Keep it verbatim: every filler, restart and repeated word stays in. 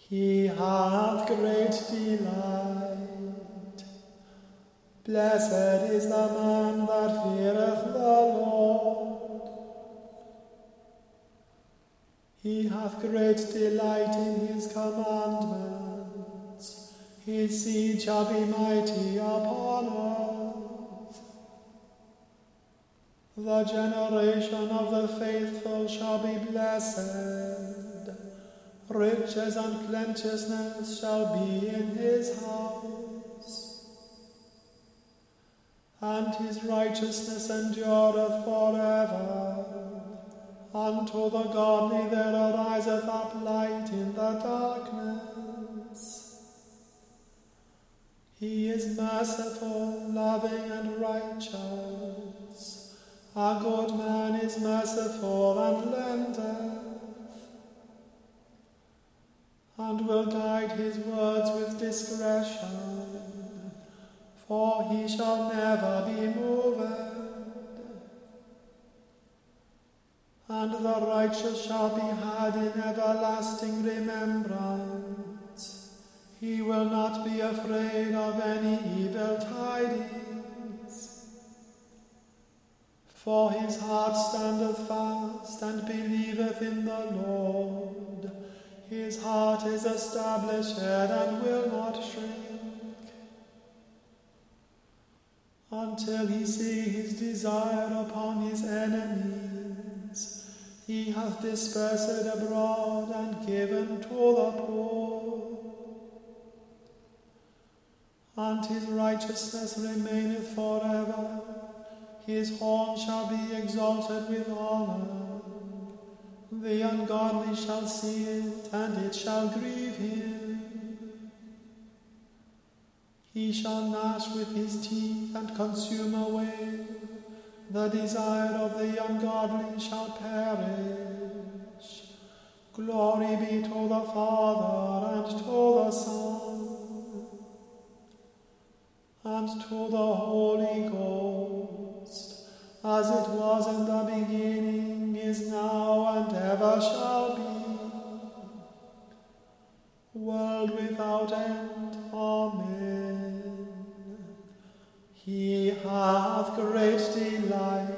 He hath great delight. Blessed is the man that feareth the Lord. He hath great delight in his commandments. His seed shall be mighty upon earth. The generation of the faithful shall be blessed. Riches and plenteousness shall be in his house, and his righteousness endureth forever. Unto the godly there ariseth up light in the darkness. He is merciful, loving, and righteous. A good man is merciful and lendeth, and will guide his words with discretion, for he shall never be moved. And the righteous shall be had in everlasting remembrance. He will not be afraid of any evil tidings. For his heart standeth fast and believeth in the Lord. His heart is established and will not shrink, until he see his desire upon his enemies. He hath dispersed abroad and given to the poor, and his righteousness remaineth forever. His horn shall be exalted with honor. The ungodly shall see it, and it shall grieve him. He shall gnash with his teeth and consume away. The desire of the ungodly shall perish. Glory be to the Father, and to the Son, and to the Holy Ghost, as it was in the beginning, is now, and ever shall be, world without end. Amen. He hath great delight